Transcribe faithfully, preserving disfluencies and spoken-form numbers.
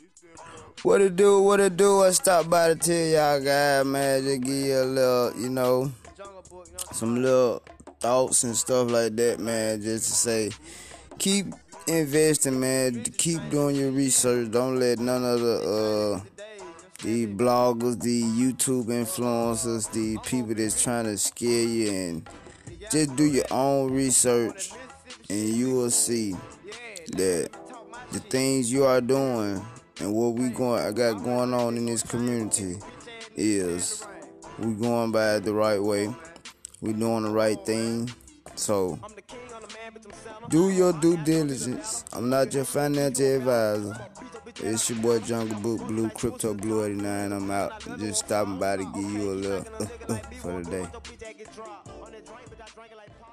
What it do, what it do? I stopped by to tell y'all guys, man, just give you a little, you know, some little thoughts and stuff like that, man, just to say, keep investing, man, keep doing your research. Don't let none of the, uh, the bloggers, the YouTube influencers, the people that's trying to scare you, and just do your own research, and you will see that the things you are doing and what we going, I got going on in this community is we going by it the right way. We doing the right thing. So do your due diligence. I'm not your financial advisor. It's your boy Jungle Book Blue, Crypto Blue eighty-nine. I'm out. Just stopping by to give you a little uh, uh, for the day.